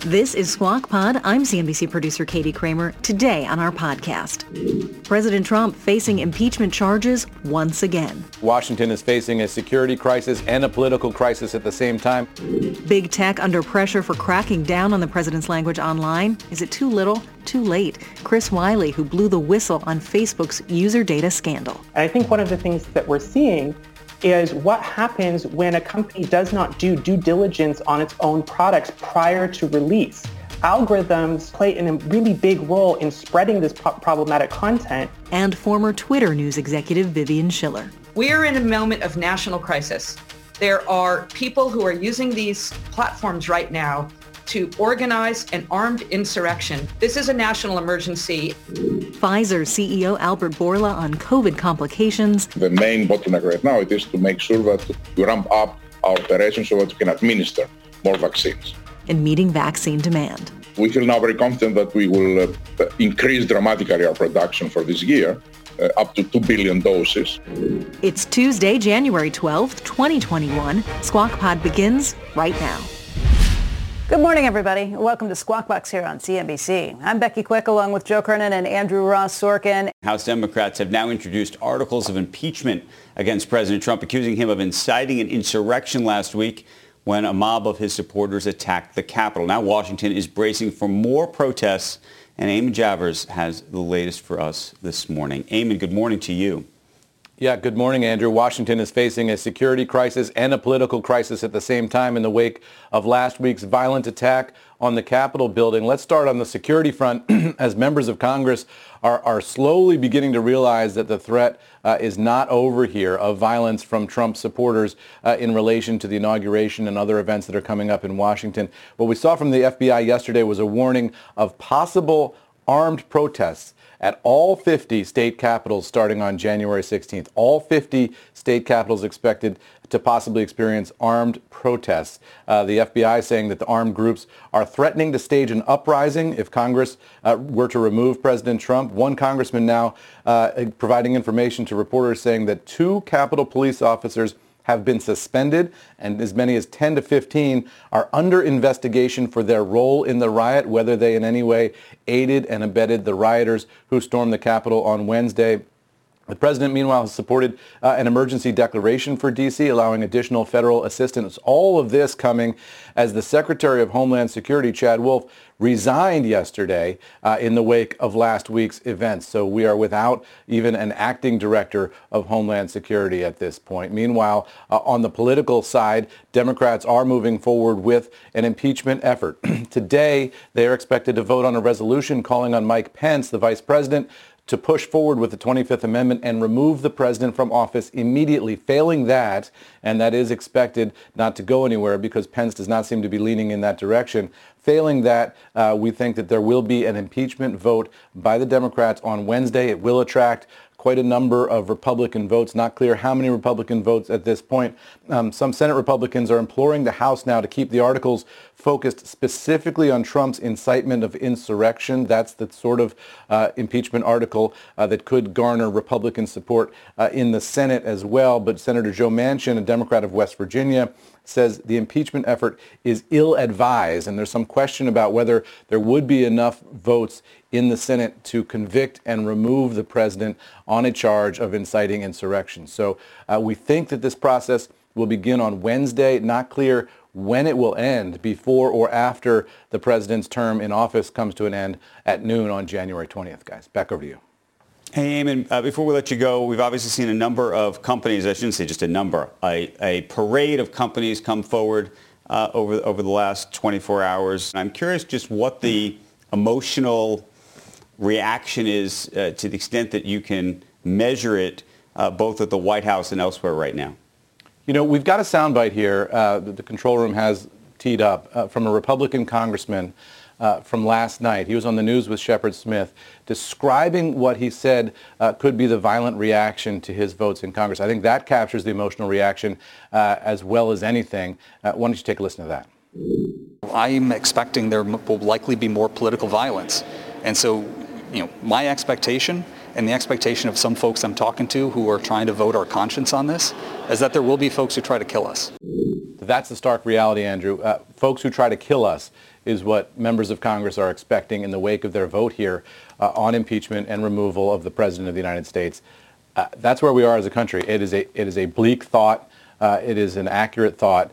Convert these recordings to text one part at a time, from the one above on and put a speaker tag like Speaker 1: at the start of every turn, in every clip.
Speaker 1: This is Squawk Pod. I'm CNBC producer Katie Kramer. Today on our podcast, President Trump facing impeachment charges once again.
Speaker 2: Washington is facing a security crisis and a political crisis at the same time.
Speaker 1: Big tech under pressure for cracking down on the president's language online. Is it too little, too late? Chris Wylie, who blew the whistle on Facebook's user data scandal.
Speaker 3: And I think one of the things that we're seeing is what happens when a company does not do due diligence on its own products prior to release. Algorithms play a really big role in spreading this problematic content.
Speaker 1: And former Twitter news executive Vivian Schiller.
Speaker 4: We are in a moment of national crisis. There are people who are using these platforms right now to organize an armed insurrection. This is a national emergency.
Speaker 1: Pfizer CEO Albert Bourla on COVID complications.
Speaker 5: The main bottleneck right now is to make sure that we ramp up our operations so that we can administer more vaccines.
Speaker 1: And meeting vaccine demand.
Speaker 5: We feel now very confident that we will increase dramatically our production for this year, up to 2 billion doses.
Speaker 1: It's Tuesday, January 12th, 2021. Squawk Pod begins right now.
Speaker 6: Good morning, everybody. Welcome to Squawk Box here on CNBC. I'm Becky Quick, along with Joe Kernan and Andrew Ross Sorkin.
Speaker 7: House Democrats have now introduced articles of impeachment against President Trump, accusing him of inciting an insurrection last week when a mob of his supporters attacked the Capitol. Now Washington is bracing for more protests, and Eamon Javers has the latest for us this morning. Eamon, good morning to you.
Speaker 2: Yeah, good morning, Andrew. Washington is facing a security crisis and a political crisis at the same time in the wake of last week's violent attack on the Capitol building. Let's start on the security front as members of Congress are slowly beginning to realize that the threat is not over here of violence from Trump supporters in relation to the inauguration and other events that are coming up in Washington. What we saw from the FBI yesterday was a warning of possible armed protests at all 50 state capitals starting on January 16th. All 50 state capitals expected to possibly experience armed protests. The FBI saying that the armed groups are threatening to stage an uprising if Congress were to remove President Trump. One congressman now providing information to reporters saying that 2 Capitol police officers have been suspended, and as many as 10 to 15 are under investigation for their role in the riot, whether they in any way aided and abetted the rioters who stormed the Capitol on Wednesday. The president, meanwhile, has supported an emergency declaration for D.C., allowing additional federal assistance. All of this coming as the Secretary of Homeland Security, Chad Wolf, resigned yesterday in the wake of last week's events. So we are without even an acting director of Homeland Security at this point. Meanwhile, on the political side, Democrats are moving forward with an impeachment effort. Today, they are expected to vote on a resolution calling on Mike Pence, the vice president, to push forward with the 25th Amendment and remove the president from office immediately. Failing that, and that is expected not to go anywhere because Pence does not seem to be leaning in that direction. Failing that, we think that there will be an impeachment vote by the Democrats on Wednesday. It will attract quite a number of Republican votes. Not clear how many Republican votes at this point. Some Senate Republicans are imploring the House now to keep the articles focused specifically on Trump's incitement of insurrection. That's the sort of impeachment article that could garner Republican support in the Senate as well. But Senator Joe Manchin, a Democrat of West Virginia, says the impeachment effort is ill-advised, and there's some question about whether there would be enough votes in the Senate to convict and remove the president on a charge of inciting insurrection. So we think that this process will begin on Wednesday. Not clear when it will end, before or after the president's term in office comes to an end at noon on January 20th. Guys, back over to you.
Speaker 7: Hey, Eamon, before we let you go, we've obviously seen a number of companies, I shouldn't say just a number, a parade of companies come forward over the last 24 hours. I'm curious just what the emotional reaction is to the extent that you can measure it both at the White House and elsewhere right now.
Speaker 2: You know, we've got a soundbite here that the control room has teed up from a Republican congressman from last night. He was on the news with Shepard Smith describing what he said could be the violent reaction to his votes in Congress. I think that captures the emotional reaction as well as anything. Why don't you take a listen to that?
Speaker 8: I'm expecting there will likely be more political violence. And so, my expectation and the expectation of some folks I'm talking to who are trying to vote our conscience on this is that there will be folks who try to kill us.
Speaker 2: The But that's the stark reality, Andrew. Folks who try to kill us is what members of Congress are expecting in the wake of their vote here on impeachment and removal of the President of the United States. That's where we are as a country. It is a bleak thought. It is an accurate thought.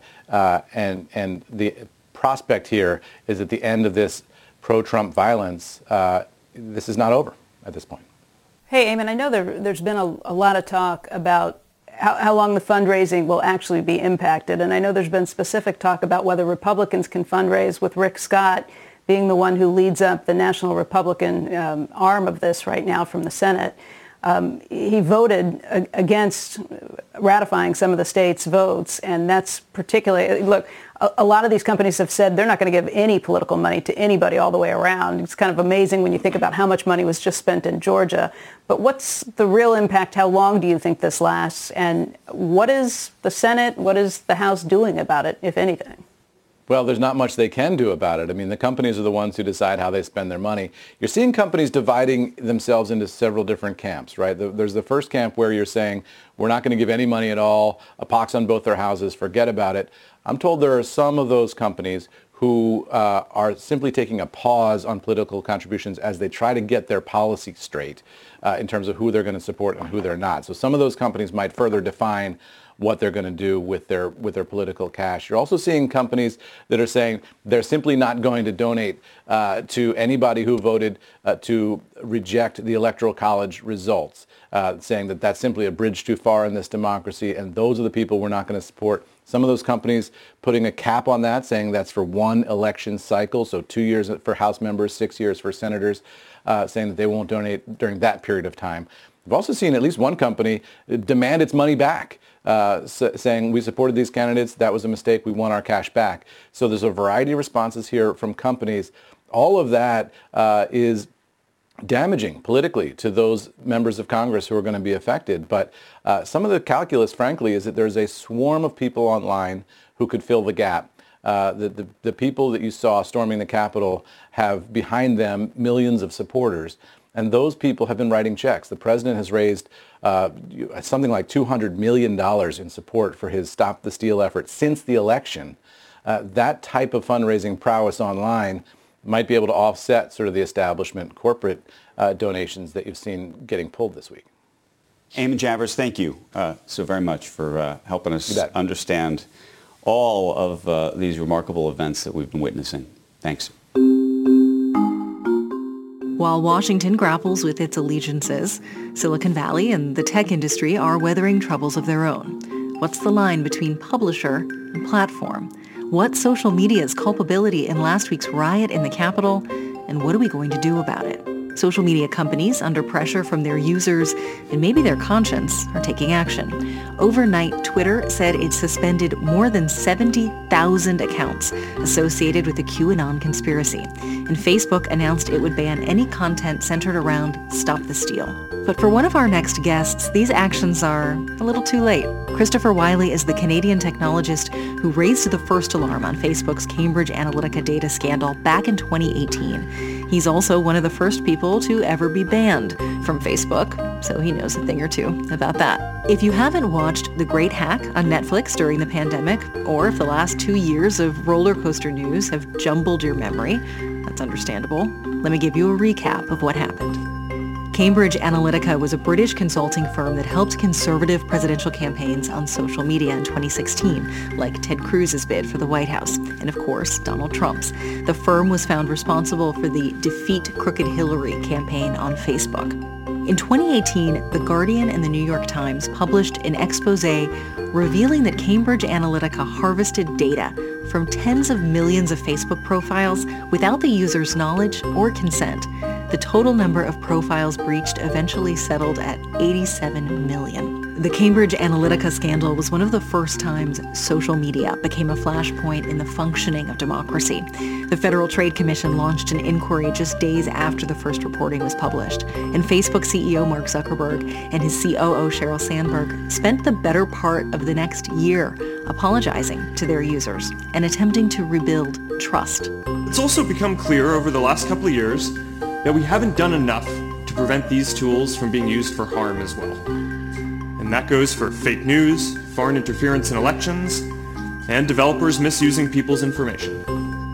Speaker 2: And the prospect here is at the end of this pro-Trump violence, this is not over at this point.
Speaker 6: Hey, Eamon, I know there's been a lot of talk about how long the fundraising will actually be impacted. And I know there's been specific talk about whether Republicans can fundraise, with Rick Scott being the one who leads up the National Republican arm of this right now from the Senate. He voted against ratifying some of the state's votes, and that's particularly, look, a lot of these companies have said they're not going to give any political money to anybody all the way around. It's kind of amazing when you think about how much money was just spent in Georgia. But what's the real impact? How long do you think this lasts? And what is the Senate, what is the House doing about it, if anything?
Speaker 2: Well, there's not much they can do about it. I mean, the companies are the ones who decide how they spend their money. You're seeing companies dividing themselves into several different camps, right? There's the first camp where you're saying, we're not going to give any money at all, a pox on both their houses, forget about it. I'm told there are some of those companies who are simply taking a pause on political contributions as they try to get their policy straight in terms of who they're going to support and who they're not. So some of those companies might further define what they're going to do with their political cash. You're also seeing companies that are saying they're simply not going to donate to anybody who voted to reject the Electoral College results, saying that that's simply a bridge too far in this democracy, and those are the people we're not going to support. Some of those companies putting a cap on that, saying that's for one election cycle, so 2 years for House members, 6 years for senators, saying that they won't donate during that period of time. We've also seen at least one company demand its money back, saying we supported these candidates, that was a mistake, we want our cash back. So there's a variety of responses here from companies. All of that is damaging politically to those members of Congress who are going to be affected. But some of the calculus, frankly, is that there's a swarm of people online who could fill the gap. The people that you saw storming the Capitol have behind them millions of supporters. And those people have been writing checks. The president has raised something like $200 million in support for his Stop the Steal effort since the election. That type of fundraising prowess online might be able to offset sort of the establishment corporate donations that you've seen getting pulled this week.
Speaker 7: Eamon Javers, thank you so very much for helping us understand all of these remarkable events that we've been witnessing. Thanks.
Speaker 1: While Washington grapples with its allegiances, Silicon Valley and the tech industry are weathering troubles of their own. What's the line between publisher and platform? What's social media's culpability in last week's riot in the Capitol? And what are we going to do about it? Social media companies, under pressure from their users and maybe their conscience, are taking action. Overnight, Twitter said it suspended more than 70,000 accounts associated with the QAnon conspiracy. And Facebook announced it would ban any content centered around Stop the Steal. But for one of our next guests, these actions are a little too late. Christopher Wiley is the Canadian technologist who raised the first alarm on Facebook's Cambridge Analytica data scandal back in 2018. He's also one of the first people to ever be banned from Facebook, so he knows a thing or two about that. If you haven't watched The Great Hack on Netflix during the pandemic, or if the last 2 years of roller coaster news have jumbled your memory, that's understandable. Let me give you a recap of what happened. Cambridge Analytica was a British consulting firm that helped conservative presidential campaigns on social media in 2016, like Ted Cruz's bid for the White House, and of course, Donald Trump's. The firm was found responsible for the Defeat Crooked Hillary campaign on Facebook. In 2018, The Guardian and The New York Times published an expose revealing that Cambridge Analytica harvested data from tens of millions of Facebook profiles without the user's knowledge or consent. The total number of profiles breached eventually settled at 87 million. The Cambridge Analytica scandal was one of the first times social media became a flashpoint in the functioning of democracy. The Federal Trade Commission launched an inquiry just days after the first reporting was published, and Facebook CEO Mark Zuckerberg and his COO Sheryl Sandberg spent the better part of the next year apologizing to their users and attempting to rebuild trust.
Speaker 9: It's also become clear over the last couple of years that we haven't done enough to prevent these tools from being used for harm as well. And that goes for fake news, foreign interference in elections, and developers misusing people's information.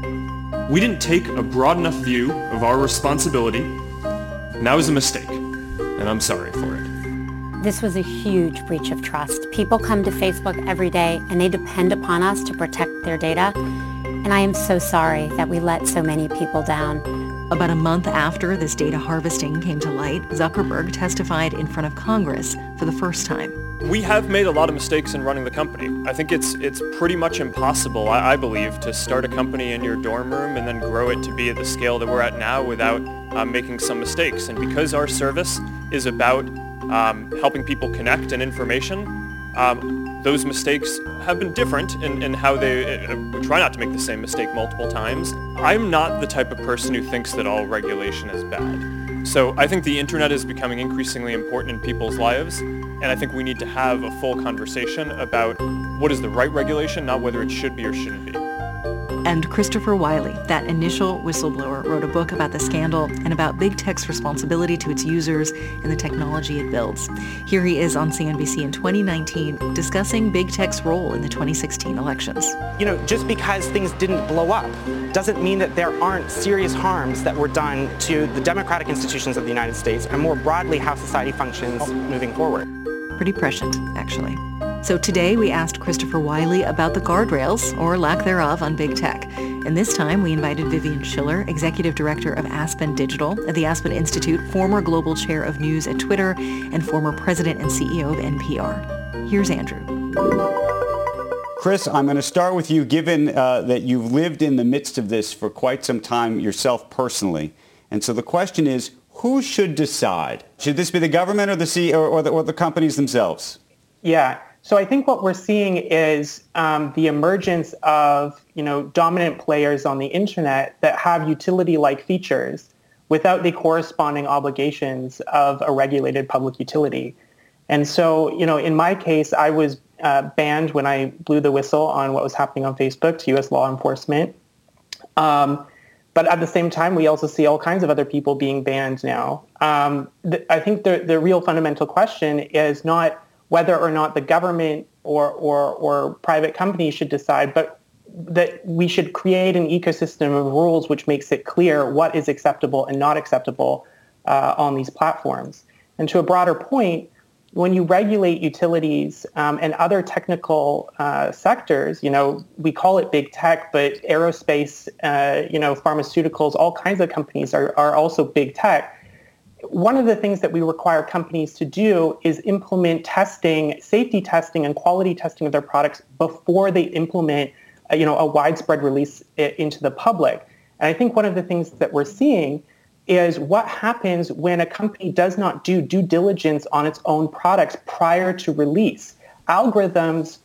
Speaker 9: We didn't take a broad enough view of our responsibility, and that was a mistake, and I'm sorry for it.
Speaker 10: This was a huge breach of trust. People come to Facebook every day and they depend upon us to protect their data, and I am so sorry that we let so many people down.
Speaker 1: About a month after this data harvesting came to light, Zuckerberg testified in front of Congress for the first time.
Speaker 9: We have made a lot of mistakes in running the company. I think it's pretty much impossible, I believe, to start a company in your dorm room and then grow it to be at the scale that we're at now without making some mistakes. And because our service is about helping people connect and information, those mistakes have been different in how they try not to make the same mistake multiple times. I'm not the type of person who thinks that all regulation is bad. So I think the internet is becoming increasingly important in people's lives, and I think we need to have a full conversation about what is the right regulation, not whether it should be or shouldn't be.
Speaker 1: And Christopher Wylie, that initial whistleblower, wrote a book about the scandal and about big tech's responsibility to its users and the technology it builds. Here he is on CNBC in 2019 discussing big tech's role in the 2016 elections.
Speaker 11: Just because things didn't blow up doesn't mean that there aren't serious harms that were done to the democratic institutions of the United States and more broadly how society functions moving forward.
Speaker 1: Pretty prescient, actually. So today we asked Christopher Wylie about the guardrails, or lack thereof, on big tech. And this time we invited Vivian Schiller, Executive Director of Aspen Digital at the Aspen Institute, former Global Chair of News at Twitter, and former President and CEO of NPR. Here's Andrew.
Speaker 7: Chris, I'm going to start with you, given that you've lived in the midst of this for quite some time yourself personally. And so the question is, who should decide? Should this be the government or the CEO or the companies themselves?
Speaker 3: Yeah. So I think what we're seeing is the emergence of, dominant players on the internet that have utility-like features without the corresponding obligations of a regulated public utility. And so, in my case, I was banned when I blew the whistle on what was happening on Facebook to U.S. law enforcement. But at the same time, we also see all kinds of other people being banned now. I think the real fundamental question is not whether or not the government or private companies should decide, but that we should create an ecosystem of rules which makes it clear what is acceptable and not acceptable on these platforms. And to a broader point, when you regulate utilities and other technical sectors, we call it big tech, but aerospace, pharmaceuticals, all kinds of companies are also big tech. One of the things that we require companies to do is implement testing, safety testing and quality testing of their products before they implement, a widespread release into the public. And I think one of the things that we're seeing is what happens when a company does not do due diligence on its own products prior to release. Algorithms,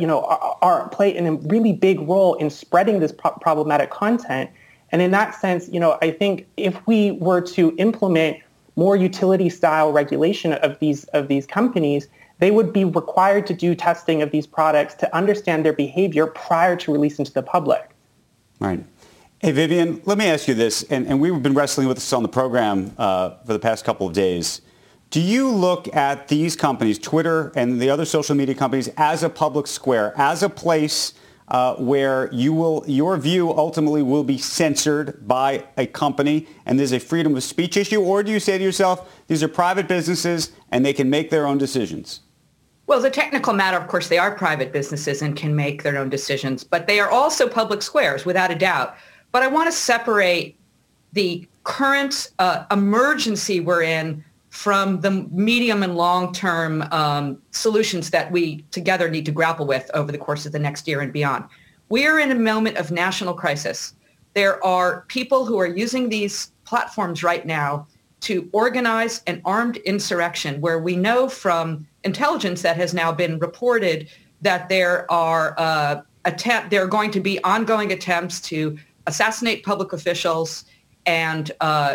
Speaker 3: play a really big role in spreading this problematic content. And in that sense, I think if we were to implement more utility-style regulation of these companies, they would be required to do testing of these products to understand their behavior prior to release into the public.
Speaker 7: Right. Hey, Vivian, let me ask you this, and we've been wrestling with this on the program for the past couple of days. Do you look at these companies, Twitter and the other social media companies, as a public square, as a place where your view ultimately will be censored by a company and there's a freedom of speech issue? Or do you say to yourself, these are private businesses and they can make their own decisions?
Speaker 4: Well, as a technical matter, of course, they are private businesses and can make their own decisions, but they are also public squares, without a doubt. But I want to separate the current emergency we're in from the medium and long-term solutions that we together need to grapple with over the course of the next year and beyond. We are in a moment of national crisis. There are people who are using these platforms right now to organize an armed insurrection, where we know from intelligence that has now been reported that there are going to be ongoing attempts to assassinate public officials and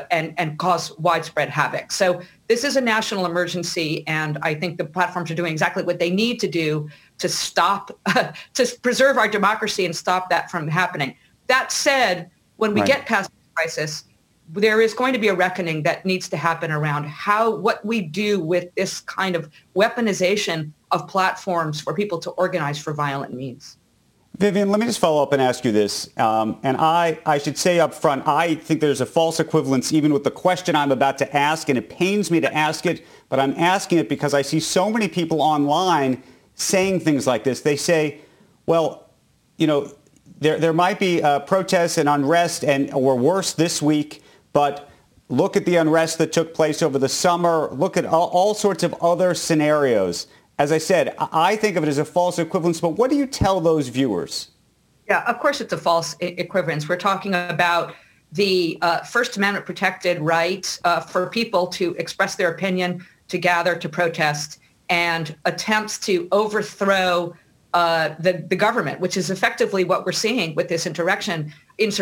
Speaker 4: cause widespread havoc. So this is a national emergency, and I think the platforms are doing exactly what they need to do to stop, to preserve our democracy and stop that from happening. That said, when we get past the crisis, there is going to be a reckoning that needs to happen around what we do with this kind of weaponization of platforms for people to organize for violent means.
Speaker 7: Vivian, let me just follow up and ask you this. And I should say up front, I think there's a false equivalence even with the question I'm about to ask, and it pains me to ask it, but I'm asking it because I see so many people online saying things like this. They say, well, you know, there might be protests and unrest or worse this week, but look at the unrest that took place over the summer. Look at all sorts of other scenarios. As I said, I think of it as a false equivalence, but what do you tell those viewers?
Speaker 4: Yeah, of course it's a false equivalence. We're talking about the First Amendment protected right for people to express their opinion, to gather, to protest, and attempts to overthrow the government, which is effectively what we're seeing with this insurrections.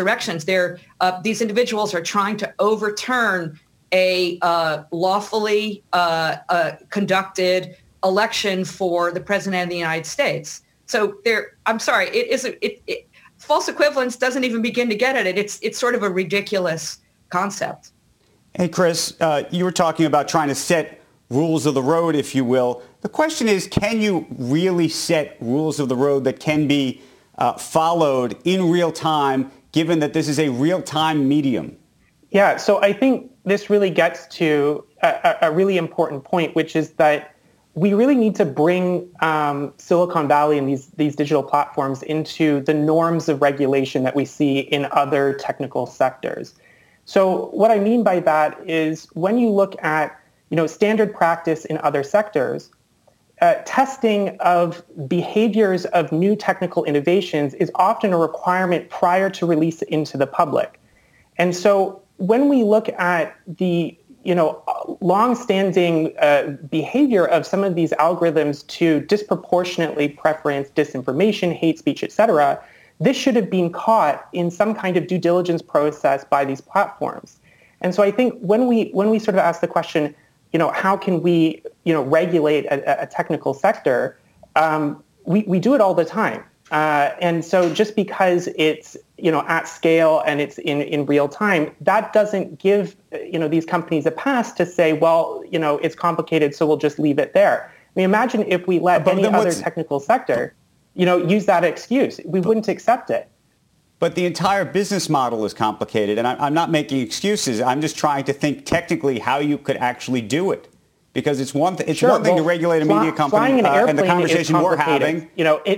Speaker 4: These individuals are trying to overturn a lawfully conducted election for the president of the United States. So I'm sorry, false equivalence doesn't even begin to get at it. It's sort of a ridiculous concept.
Speaker 7: Hey, Chris, you were talking about trying to set rules of the road, if you will. The question is, can you really set rules of the road that can be followed in real time, given that this is a real-time medium?
Speaker 3: Yeah, so I think this really gets to a really important point, which is that we really need to bring Silicon Valley and these digital platforms into the norms of regulation that we see in other technical sectors. So what I mean by that is when you look at standard practice in other sectors, testing of behaviors of new technical innovations is often a requirement prior to release into the public. And so when we look at the long-standing behavior of some of these algorithms to disproportionately preference disinformation, hate speech, etc., this should have been caught in some kind of due diligence process by these platforms. And so I think when we sort of ask the question, how can we regulate a technical sector, we do it all the time. And so just because it's at scale and it's in real time, that doesn't give these companies a pass to say, well, it's complicated, so we'll just leave it there. I mean, imagine if we let any other technical sector use that excuse. We wouldn't accept it.
Speaker 7: But the entire business model is complicated, and I'm not making excuses. I'm just trying to think technically how you could actually do it, because it's one thing to regulate a media company and the conversation we're having.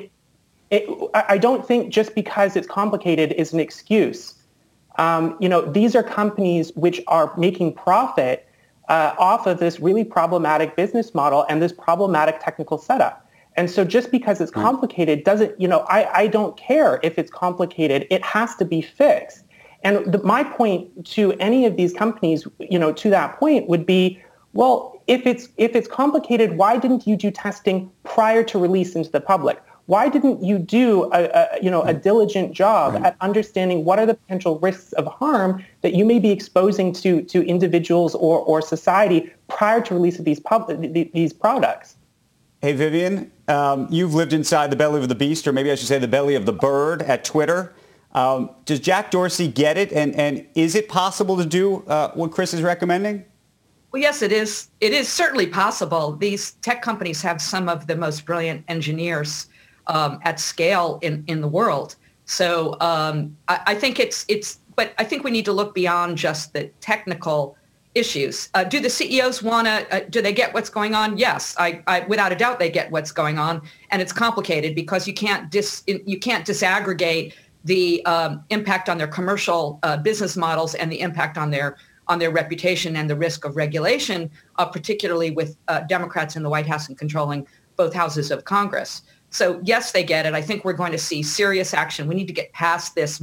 Speaker 3: I don't think just because it's complicated is an excuse. These are companies which are making profit off of this really problematic business model and this problematic technical setup. And so just because it's complicated doesn't, I don't care if it's complicated. It has to be fixed. And my point to any of these companies, to that point would be, well, if it's complicated, why didn't you do testing prior to release into the public? Why didn't you do a diligent job at understanding what are the potential risks of harm that you may be exposing to individuals or society prior to release of these products?
Speaker 7: Hey, Vivian, you've lived inside the belly of the beast, or maybe I should say the belly of the bird at Twitter. Does Jack Dorsey get it? And is it possible to do what Chris is recommending?
Speaker 4: Well, yes, it is. It is certainly possible. These tech companies have some of the most brilliant engineers at scale in the world. So I think but I think we need to look beyond just the technical issues. Do the CEOs do they get what's going on? Yes, I without a doubt they get what's going on, and it's complicated because you can't disaggregate the impact on their commercial business models and the impact on their reputation and the risk of regulation, particularly with Democrats in the White House and controlling both houses of Congress. So yes, they get it. I think we're going to see serious action. We need to get past this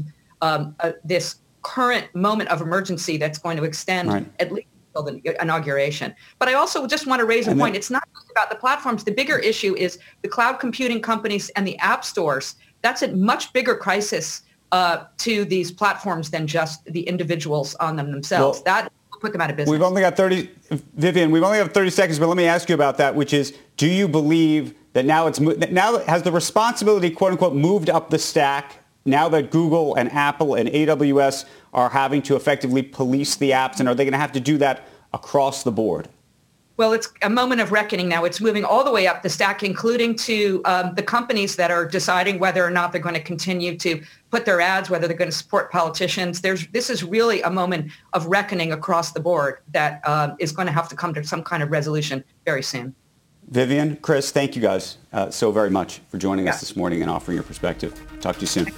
Speaker 4: current moment of emergency that's going to extend at least until the inauguration. But I also just want to raise a point. It's not just about the platforms. The bigger issue is the cloud computing companies and the app stores. That's a much bigger crisis to these platforms than just the individuals on them themselves. Well, that will put them out of business.
Speaker 7: We've only got 30, Vivian, we've only got 30 seconds, but let me ask you about that, which is, do you believe that now has the responsibility, quote unquote, moved up the stack now that Google and Apple and AWS are having to effectively police the apps, and are they going to have to do that across the board?
Speaker 4: Well, it's a moment of reckoning now. It's moving all the way up the stack, including to the companies that are deciding whether or not they're going to continue to put their ads, whether they're going to support politicians. This is really a moment of reckoning across the board that is going to have to come to some kind of resolution very soon.
Speaker 7: Vivian, Chris, thank you guys so very much for joining us this morning and offering your perspective. Talk to you soon.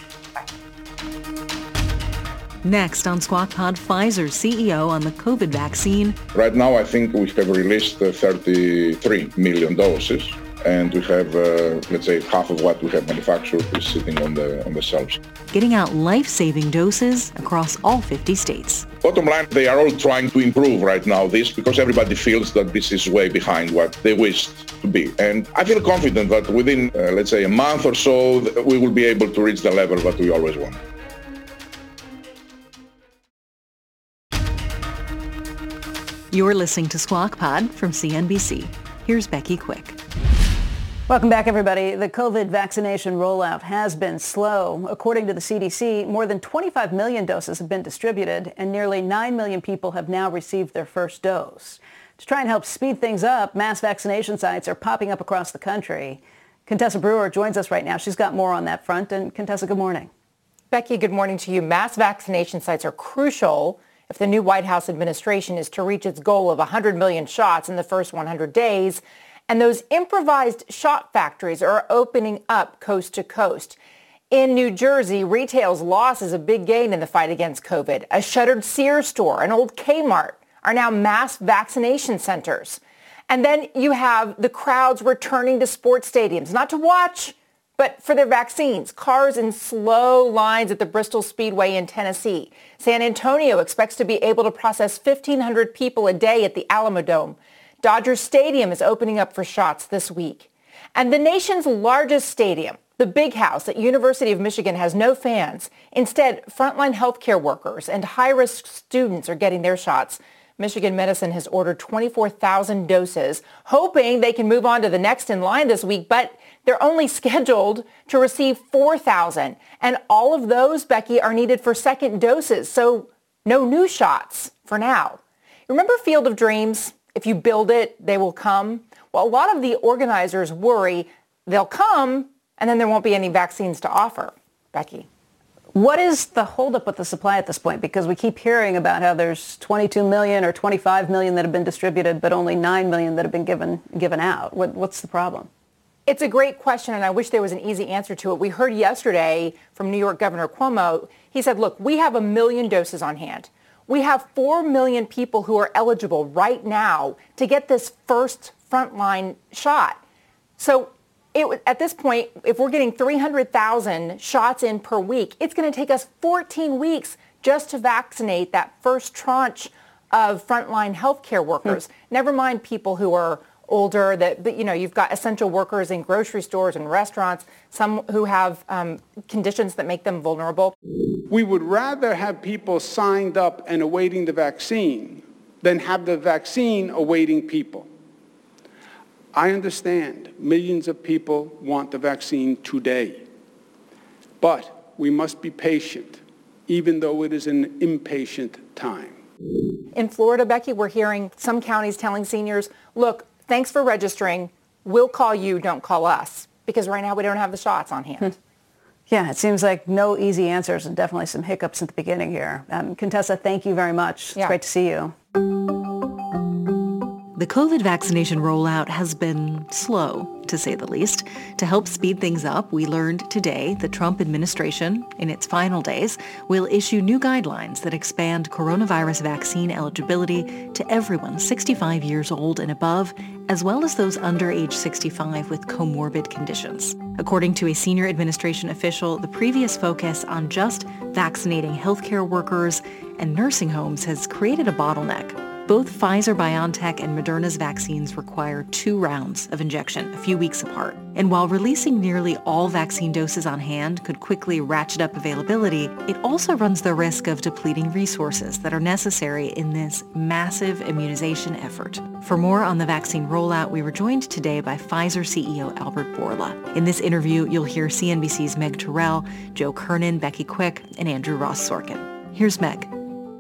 Speaker 1: Next on Squawk Pod, Pfizer's CEO on the COVID vaccine.
Speaker 5: Right now, I think we have released 33 million doses, and we have, let's say, half of what we have manufactured is sitting on the shelves.
Speaker 1: Getting out life-saving doses across all 50 states.
Speaker 5: Bottom line, they are all trying to improve right now this because everybody feels that this is way behind what they wished to be. And I feel confident that within, let's say, a month or so, we will be able to reach the level that we always want.
Speaker 1: You're listening to Squawk Pod from CNBC. Here's Becky Quick.
Speaker 6: Welcome back, everybody. The COVID vaccination rollout has been slow. According to the CDC, more than 25 million doses have been distributed, and nearly 9 million people have now received their first dose. To try and help speed things up, mass vaccination sites are popping up across the country. Contessa Brewer joins us right now. She's got more on that front. And Contessa, good morning.
Speaker 12: Becky, good morning to you. Mass vaccination sites are crucial if the new White House administration is to reach its goal of 100 million shots in the first 100 days. And those improvised shot factories are opening up coast to coast. In New Jersey, retail's loss is a big gain in the fight against COVID. A shuttered Sears store, an old Kmart, are now mass vaccination centers. And then you have the crowds returning to sports stadiums, not to watch, but for their vaccines. Cars in slow lines at the Bristol Speedway in Tennessee. San Antonio expects to be able to process 1,500 people a day at the Alamodome. Dodger Stadium is opening up for shots this week. And the nation's largest stadium, the Big House at University of Michigan, has no fans. Instead, frontline healthcare workers and high-risk students are getting their shots. Michigan Medicine has ordered 24,000 doses, hoping they can move on to the next in line this week, but they're only scheduled to receive 4,000. And all of those, Becky, are needed for second doses, so no new shots for now. Remember Field of Dreams? If you build it, they will come. Well, a lot of the organizers worry they'll come and then there won't be any vaccines to offer. Becky.
Speaker 6: What is the holdup with the supply at this point? Because we keep hearing about how there's 22 million or 25 million that have been distributed, but only 9 million that have been given out. What's the problem?
Speaker 12: It's a great question, and I wish there was an easy answer to it. We heard yesterday from New York Governor Cuomo. He said, look, we have 1 million doses on hand. We have 4 million people who are eligible right now to get this first frontline shot. So at this point, if we're getting 300,000 shots in per week, it's going to take us 14 weeks just to vaccinate that first tranche of frontline healthcare workers. Never mind people who are older, but you've got essential workers in grocery stores and restaurants, some who have conditions that make them vulnerable.
Speaker 13: We would rather have people signed up and awaiting the vaccine than have the vaccine awaiting people. I understand millions of people want the vaccine today, but we must be patient, even though it is an impatient time.
Speaker 12: In Florida, Becky, we're hearing some counties telling seniors, look, thanks for registering. We'll call you, don't call us, because right now we don't have the shots on hand.
Speaker 6: Yeah, it seems like no easy answers and definitely some hiccups at the beginning here. Contessa, thank you very much. It's great to see you.
Speaker 1: The COVID vaccination rollout has been slow, to say the least. To help speed things up, we learned today the Trump administration, in its final days, will issue new guidelines that expand coronavirus vaccine eligibility to everyone 65 years old and above, as well as those under age 65 with comorbid conditions. According to a senior administration official, the previous focus on just vaccinating healthcare workers and nursing homes has created a bottleneck. Both Pfizer-BioNTech and Moderna's vaccines require 2 rounds of injection a few weeks apart. And while releasing nearly all vaccine doses on hand could quickly ratchet up availability, it also runs the risk of depleting resources that are necessary in this massive immunization effort. For more on the vaccine rollout, we were joined today by Pfizer CEO Albert Bourla. In this interview, you'll hear CNBC's Meg Terrell, Joe Kernan, Becky Quick, and Andrew Ross Sorkin. Here's Meg.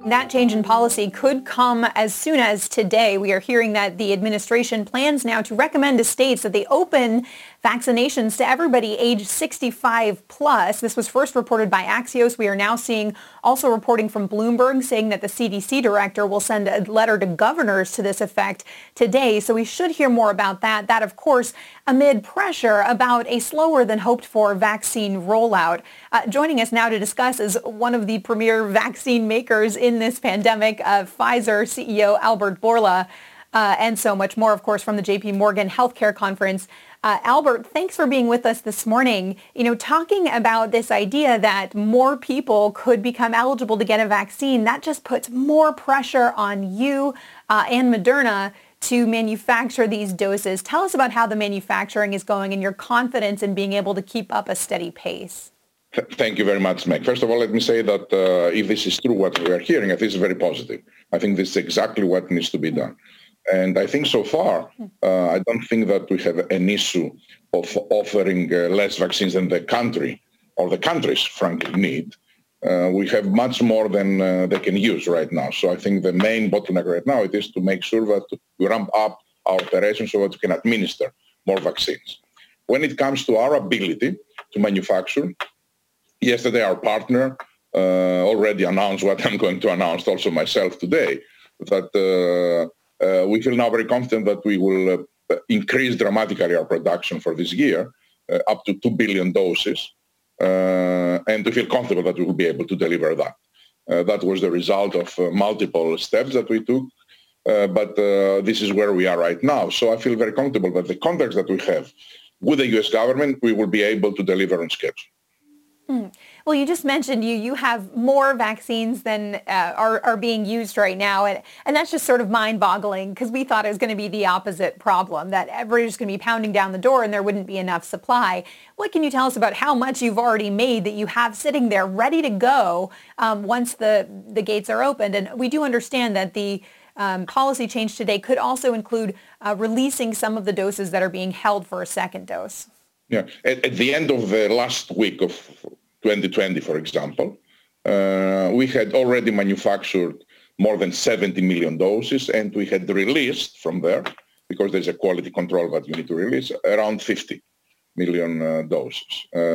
Speaker 14: That change in policy could come as soon as today. We are hearing that the administration plans now to recommend to states that they open vaccinations to everybody age 65 plus. This was first reported by Axios. We are now seeing also reporting from Bloomberg saying that the CDC director will send a letter to governors to this effect today. So we should hear more about that. That, of course, amid pressure about a slower than hoped for vaccine rollout. Joining us now to discuss is one of the premier vaccine makers in this pandemic, Pfizer CEO Albert Bourla, and so much more, of course, from the JP Morgan Healthcare Conference. Albert, thanks for being with us this morning. You know, talking about this idea that more people could become eligible to get a vaccine, that just puts more pressure on you and Moderna to manufacture these doses. Tell us about how the manufacturing is going and your confidence in being able to keep up a steady pace.
Speaker 5: Thank you very much, Meg. First of all, let me say that if this is true, what we are hearing, I think is very positive. I think this is exactly what needs to be done. And I think so far, I don't think that we have an issue of offering less vaccines than the country or the countries, frankly, need. We have much more than they can use right now. So I think the main bottleneck right now it is to make sure that we ramp up our operations so that we can administer more vaccines. When it comes to our ability to manufacture, yesterday our partner already announced what I'm going to announce also myself today, that we feel now very confident that we will increase dramatically our production for this year, up to 2 billion doses, and we feel comfortable that we will be able to deliver that. That was the result of multiple steps that we took, but this is where we are right now. So I feel very comfortable that the contracts that we have with the U.S. government, we will be able to deliver on schedule.
Speaker 14: Well, you just mentioned you have more vaccines than are being used right now. And that's just sort of mind-boggling because we thought it was going to be the opposite problem, that everybody's going to be pounding down the door and there wouldn't be enough supply. What can you tell us about how much you've already made that you have sitting there ready to go once the gates are opened? And we do understand that the policy change today could also include releasing some of the doses that are being held for a second dose.
Speaker 5: Yeah, at the end of the last week of 2020, for example, we had already manufactured more than 70 million doses, and we had released from there, because there's a quality control that you need to release, around 50 million doses.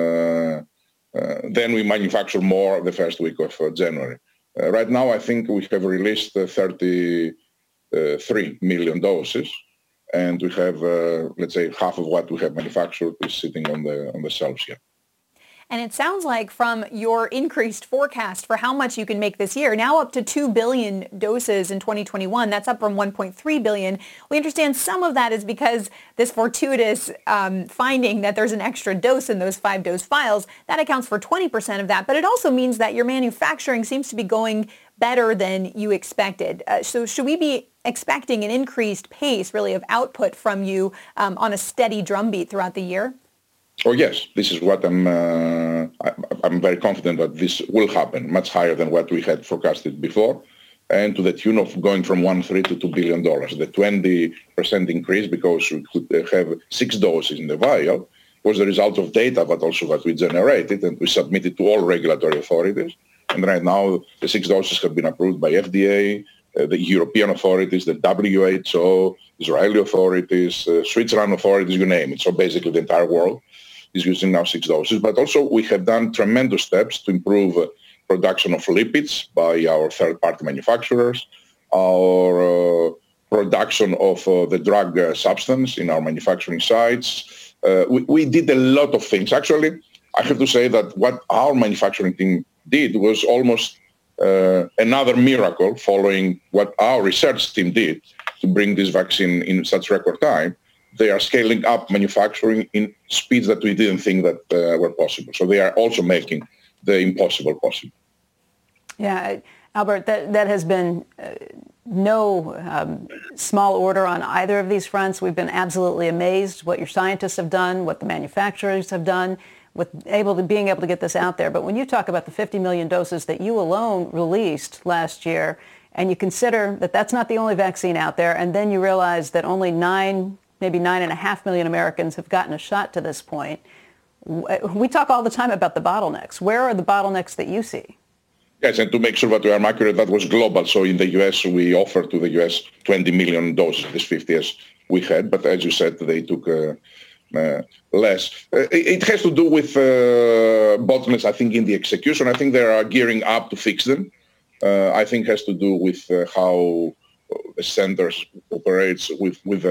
Speaker 5: Then we manufacture more the first week of January. Right now, I think we have released 33 million doses. And we have, let's say, half of what we have manufactured is sitting on the shelves here.
Speaker 14: And it sounds like from your increased forecast for how much you can make this year, now up to 2 billion doses in 2021, that's up from 1.3 billion. We understand some of that is because this fortuitous finding that there's an extra dose in those 5-dose vials, that accounts for 20% of that. But it also means that your manufacturing seems to be going better than you expected. So should we be expecting an increased pace, really, of output from you on a steady drumbeat throughout the year?
Speaker 5: Oh, yes. This is what I'm very confident that this will happen, much higher than what we had forecasted before, and to the tune of going from 1.3 to $2 billion. The 20% increase, because we could have 6 doses in the vial, was the result of data, but also what we generated, and we submitted to all regulatory authorities. And right now, the 6 doses have been approved by FDA, the European authorities, the WHO, Israeli authorities, Switzerland authorities, you name it. So basically the entire world is using now 6 doses. But also we have done tremendous steps to improve production of lipids by our third-party manufacturers, our production of the drug substance in our manufacturing sites. We did a lot of things. Actually, I have to say that what our manufacturing team did was almost another miracle following what our research team did to bring this vaccine in such record time. They are scaling up manufacturing in speeds that we didn't think that were possible. So they are also making the impossible possible.
Speaker 6: Yeah, Albert, that has been no small order on either of these fronts. We've been absolutely amazed what your scientists have done, what the manufacturers have done, with being able to get this out there. But when you talk about the 50 million doses that you alone released last year, and you consider that that's not the only vaccine out there, and then you realize that only 9, maybe 9.5 million Americans have gotten a shot to this point, we talk all the time about the bottlenecks. Where are the bottlenecks that you see?
Speaker 5: Yes, and to make sure that we are accurate, that was global. So in the U.S., we offered to the U.S. 20 million doses this 50 years we had. But as you said, they took less. It has to do with bottlenecks, I think, in the execution. I think they are gearing up to fix them. I think it has to do with how the centers operates with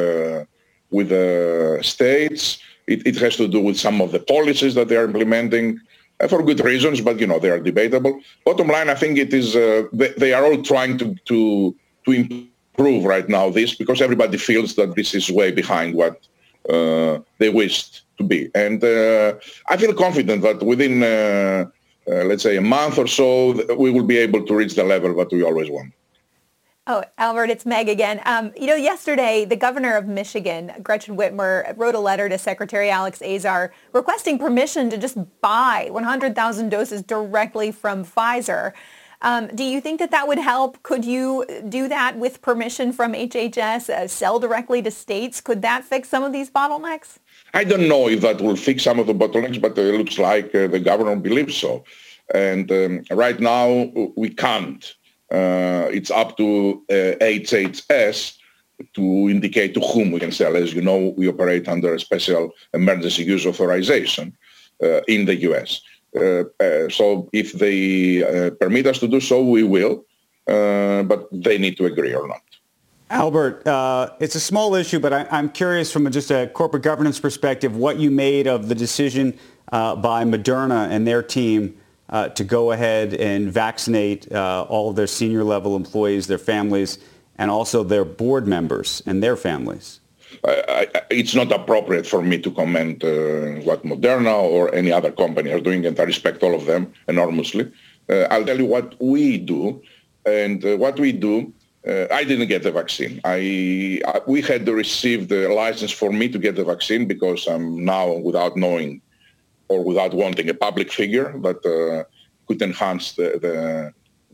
Speaker 5: the states. It has to do with some of the policies that they are implementing for good reasons, but, they are debatable. Bottom line, I think it is they are all trying to improve right now this because everybody feels that this is way behind what they wished to be. And I feel confident that within, let's say, a month or so, we will be able to reach the level that we always want.
Speaker 14: Oh, Albert, it's Meg again. Yesterday, the governor of Michigan, Gretchen Whitmer, wrote a letter to Secretary Alex Azar requesting permission to just buy 100,000 doses directly from Pfizer. Do you think that would help? Could you do that with permission from HHS, sell directly to states? Could that fix some of these bottlenecks?
Speaker 5: I don't know if that will fix some of the bottlenecks, but it looks like the governor believes so. And right now, we can't. It's up to HHS to indicate to whom we can sell. As you know, we operate under a special emergency use authorization in the U.S. So if they permit us to do so, we will, but they need to agree or not.
Speaker 7: Albert, it's a small issue, but I'm curious from just a corporate governance perspective what you made of the decision by Moderna and their team to go ahead and vaccinate all of their senior level employees, their families, and also their board members and their families. It's
Speaker 5: not appropriate for me to comment what Moderna or any other company are doing, and I respect all of them enormously. I'll tell you what we do, and what we do, I didn't get the vaccine. We had to receive the license for me to get the vaccine because I'm now, without knowing or without wanting a public figure that could enhance the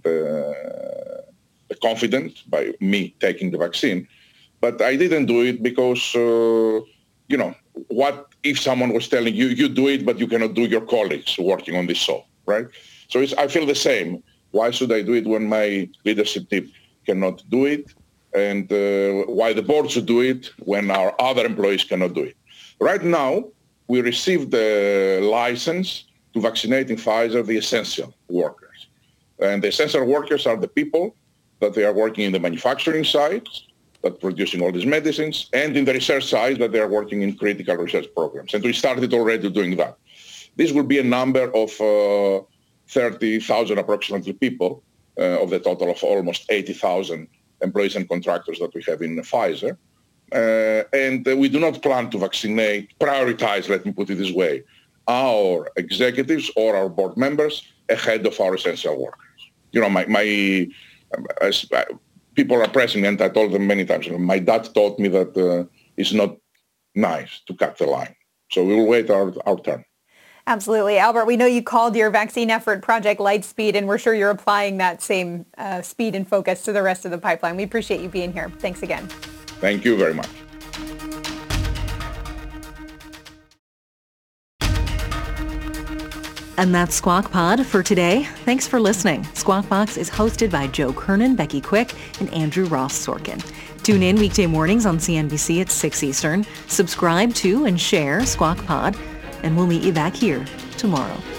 Speaker 5: confidence by me taking the vaccine. But I didn't do it because, what if someone was telling you, you do it, but you cannot do your colleagues working on this show, right? So I feel the same. Why should I do it when my leadership team cannot do it? And why the board should do it when our other employees cannot do it? Right now, we received the license to vaccinate in Pfizer the essential workers. And the essential workers are the people that they are working in the manufacturing sites, that producing all these medicines, and in the research side that they are working in critical research programs. And we started already doing that. This will be a number of 30,000 approximately people of the total of almost 80,000 employees and contractors that we have in Pfizer. And we do not plan to prioritize, let me put it this way, our executives or our board members ahead of our essential workers. People are pressing me, and I told them many times, my dad taught me that it's not nice to cut the line. So we will wait our turn.
Speaker 14: Absolutely. Albert, we know you called your vaccine effort Project Lightspeed, and we're sure you're applying that same speed and focus to the rest of the pipeline. We appreciate you being here. Thanks again.
Speaker 5: Thank you very much.
Speaker 1: And that's Squawk Pod for today. Thanks for listening. Squawk Box is hosted by Joe Kernan, Becky Quick, and Andrew Ross Sorkin. Tune in weekday mornings on CNBC at 6 Eastern. Subscribe to and share Squawk Pod, and we'll meet you back here tomorrow.